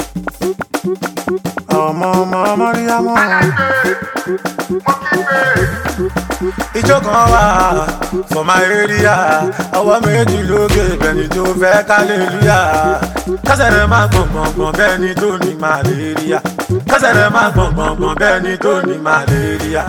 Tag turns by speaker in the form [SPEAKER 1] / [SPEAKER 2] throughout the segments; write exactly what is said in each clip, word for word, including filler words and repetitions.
[SPEAKER 1] ọmọ ọmọ mọ́ríyámọ́. ìjọ kan wà for my area ọwọ́ méjì lókè bẹ́ẹ̀ni tó fẹ́ kálẹ́lúyà kásẹ̀ rẹ̀ máa gbọ̀ngbọ̀ngbọ̀n bẹ́ẹ̀ni tó ní màlẹ́ríà kásẹ̀ rẹ̀ máa gbọ̀ngbọ̀ngbọ̀n bẹ́ẹ̀ni tó ní màlẹ́ríà.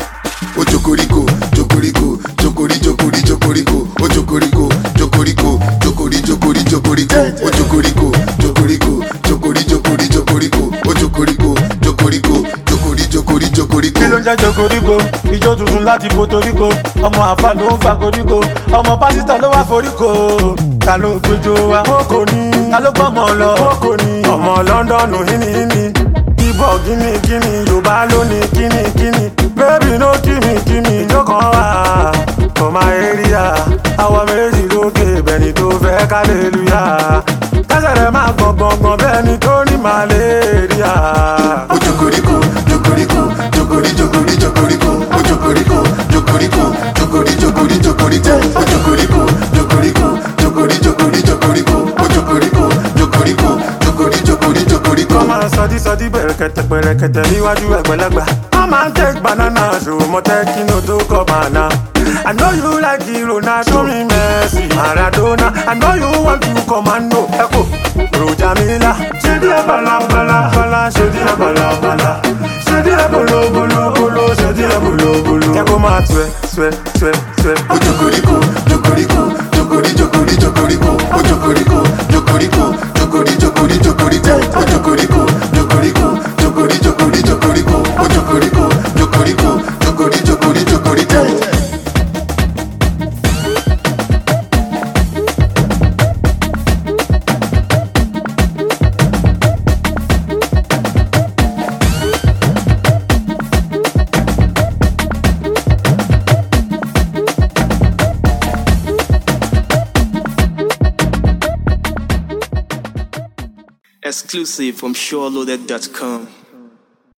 [SPEAKER 2] O jokoriko, jokoriko, jokori, jokori, jokoriko. O jokoriko, jokoriko, jokori, jokori, jokoriko. O jokoriko, jokoriko, jokori, jokori, jokoriko. O jokoriko, jokoriko, jokori, jokori, jokoriko.
[SPEAKER 1] kí ló ń jẹ́ jokoriko? ijó tuntun láti Puerto Rico. ọmọ àfa ló ń fa koríko. ọmọ pásítọ̀ ló wá foríko. ta ló gbẹjọ wa? kókò ní. ta ló gbọ́mọ lọ? kókò ní. ọmọ London hínihíni. ibọ̀ gíní gíní Yorùbá ló ní kíní kíní. baby no gimme gimme ìjọ kan wà for my area àwa méjì lókè bẹ́ẹ̀ni tó fẹ́ kálẹ́lúyà kásẹ̀ rẹ̀ máa gbọ̀ngbọ̀ngbọ̀n bẹ́ẹ̀ni tó ní màlẹ́ríà.
[SPEAKER 2] O jokoriko, jokoriko, jokori, jokori, jokoriko. O jokoriko, jokoriko, jokori, jokori, jokoriko. O jokoriko, jokoriko, jokori, jokori, jokoriko. O jokoriko, jokoriko, jokori, jokori, jokoriko.
[SPEAKER 1] Come on, sọdí sọdí bẹ̀rẹ̀kẹ̀tẹ̀ pẹ̀rẹ̀kẹ̀tẹ̀ níwájú ẹ̀gbẹ́lẹ́gbà. Come and take banana, show mo take no to come on. I know you like hero, now show me Messi, Maradona. I know you want to commando. Echo, Rojamila. Ṣé díẹ̀ bala bala bala, ṣé díẹ̀ bala bala. Ṣé díẹ̀ bolo bolo bolo, ṣé díẹ̀ bolo bolo. Kẹ́ kó máa tuẹ̀ tuẹ̀ tuẹ̀ tuẹ̀.
[SPEAKER 2] O jokoriko, jokoriko, jokori, jokori, jokoriko. O jokoriko, jokoriko, jokori, jokori, jokoriko. O jokoriko, jokoriko, jokori, jokori, jokoriko. O jokoriko, jokoriko, jokori, jokori, jokoriko.
[SPEAKER 3] Exclusive from SureLoaded dot com.